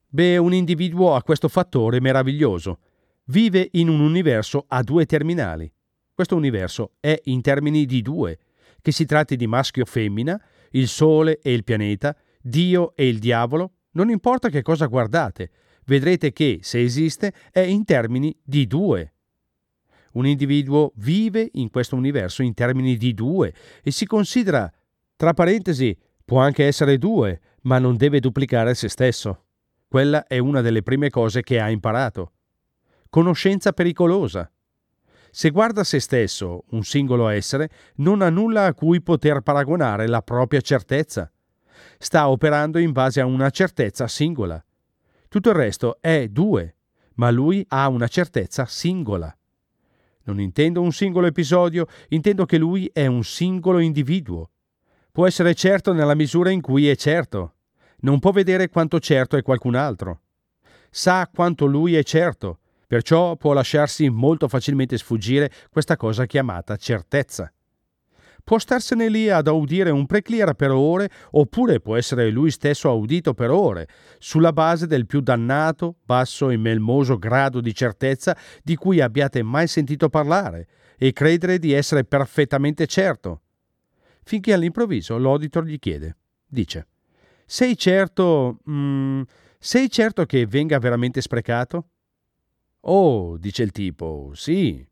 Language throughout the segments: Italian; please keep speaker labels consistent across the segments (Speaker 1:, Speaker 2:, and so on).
Speaker 1: Beh, un individuo ha questo fattore meraviglioso. Vive in un universo a due terminali. Questo universo è in termini di due, che si tratti di maschio o femmina, il Sole e il pianeta, Dio e il diavolo, non importa che cosa guardate, vedrete che, se esiste, è in termini di due. Un individuo vive in questo universo in termini di due e si considera, tra parentesi, può anche essere due, ma non deve duplicare se stesso. Quella è una delle prime cose che ha imparato. Conoscenza pericolosa. Se guarda se stesso, un singolo essere, non ha nulla a cui poter paragonare la propria certezza. Sta operando in base a una certezza singola. Tutto il resto è due, ma lui ha una certezza singola. Non intendo un singolo episodio, intendo che lui è un singolo individuo. Può essere certo nella misura in cui è certo. Non può vedere quanto certo è qualcun altro. Sa quanto lui è certo, perciò può lasciarsi molto facilmente sfuggire questa cosa chiamata certezza. Può starsene lì ad audire un preclear per ore, oppure può essere lui stesso audito per ore, sulla base del più dannato, basso e melmoso grado di certezza di cui abbiate mai sentito parlare, e credere di essere perfettamente certo. Finché all'improvviso l'auditor gli chiede, dice: sei certo che venga veramente sprecato? Oh, dice il tipo, sì.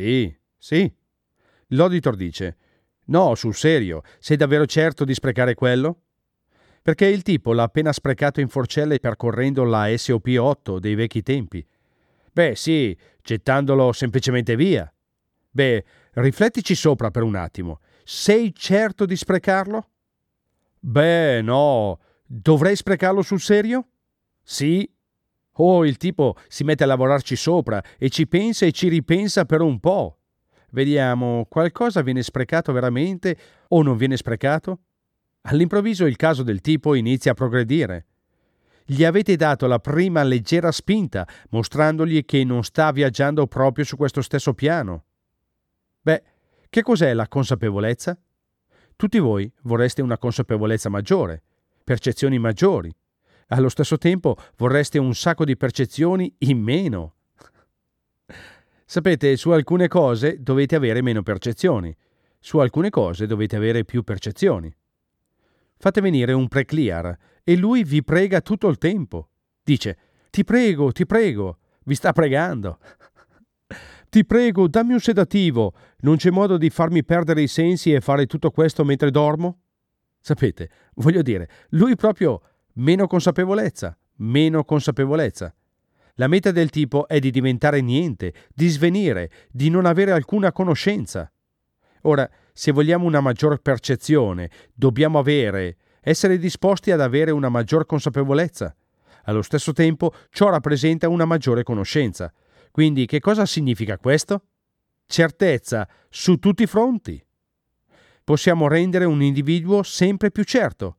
Speaker 1: L'auditor dice: no, sul serio, sei davvero certo di sprecare quello? Perché il tipo l'ha appena sprecato in forcelle percorrendo la SOP8 dei vecchi tempi. Beh, sì, gettandolo semplicemente via. Beh, riflettici sopra per un attimo. Sei certo di sprecarlo? Beh, no. Dovrei sprecarlo sul serio? Sì. Oh, il tipo si mette a lavorarci sopra e ci pensa e ci ripensa per un po'. Vediamo, qualcosa viene sprecato veramente o non viene sprecato? All'improvviso il caso del tipo inizia a progredire. Gli avete dato la prima leggera spinta, mostrandogli che non sta viaggiando proprio su questo stesso piano. Beh, che cos'è la consapevolezza? Tutti voi vorreste una consapevolezza maggiore, percezioni maggiori. Allo stesso tempo vorreste un sacco di percezioni in meno. Sapete, su alcune cose dovete avere meno percezioni, su alcune cose dovete avere più percezioni. Fate venire un preclear e lui vi prega tutto il tempo. Dice: ti prego, vi sta pregando. Ti prego, dammi un sedativo, non c'è modo di farmi perdere i sensi e fare tutto questo mentre dormo? Sapete, voglio dire, lui proprio meno consapevolezza. La meta del tipo è di diventare niente, di svenire, di non avere alcuna conoscenza. Ora, se vogliamo una maggior percezione, dobbiamo essere disposti ad avere una maggior consapevolezza. Allo stesso tempo, ciò rappresenta una maggiore conoscenza. Quindi, che cosa significa questo? Certezza su tutti i fronti. Possiamo rendere un individuo sempre più certo.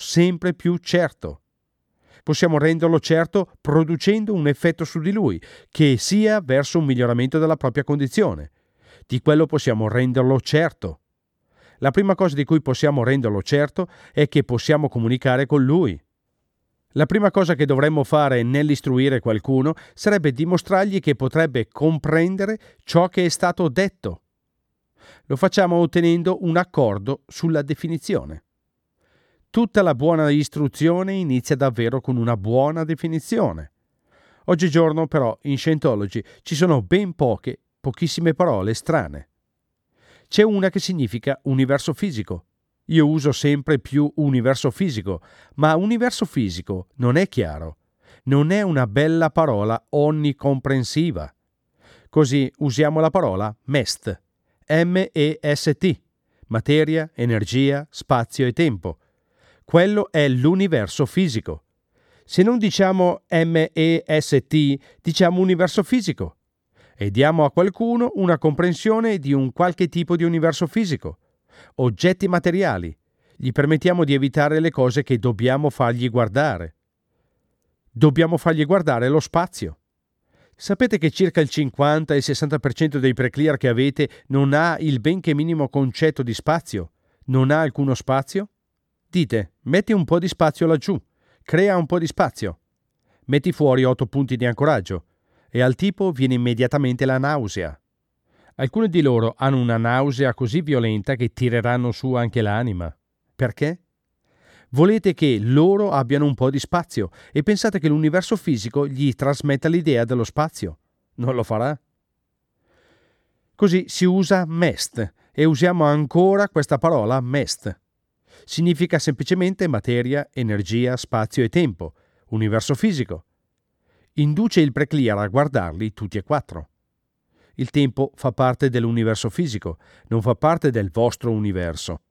Speaker 1: Possiamo renderlo certo producendo un effetto su di lui, che sia verso un miglioramento della propria condizione. Di quello possiamo renderlo certo. La prima cosa di cui possiamo renderlo certo è che possiamo comunicare con lui. La prima cosa che dovremmo fare nell'istruire qualcuno sarebbe dimostrargli che potrebbe comprendere ciò che è stato detto. Lo facciamo ottenendo un accordo sulla definizione. Tutta la buona istruzione inizia davvero con una buona definizione. Oggigiorno, però, in Scientology ci sono ben pochissime parole strane. C'è una che significa universo fisico. Io uso sempre più universo fisico, ma universo fisico non è chiaro. Non è una bella parola onnicomprensiva. Così usiamo la parola MEST, M-E-S-T, materia, energia, spazio e tempo. Quello è l'universo fisico. Se non diciamo MEST, diciamo universo fisico e diamo a qualcuno una comprensione di un qualche tipo di universo fisico. Oggetti materiali. Gli permettiamo di evitare le cose che dobbiamo fargli guardare. Dobbiamo fargli guardare lo spazio. Sapete che circa il 50 e il 60% dei preclear che avete non ha il benché minimo concetto di spazio? Non ha alcuno spazio? Dite, metti un po' di spazio laggiù, crea un po' di spazio. Metti fuori 8 punti di ancoraggio e al tipo viene immediatamente la nausea. Alcuni di loro hanno una nausea così violenta che tireranno su anche l'anima. Perché? Volete che loro abbiano un po' di spazio e pensate che l'universo fisico gli trasmetta l'idea dello spazio. Non lo farà. Così si usa MEST e usiamo ancora questa parola MEST. Significa semplicemente materia, energia, spazio e tempo, universo fisico. Induce il preclear a guardarli tutti e quattro. Il tempo fa parte dell'universo fisico, non fa parte del vostro universo.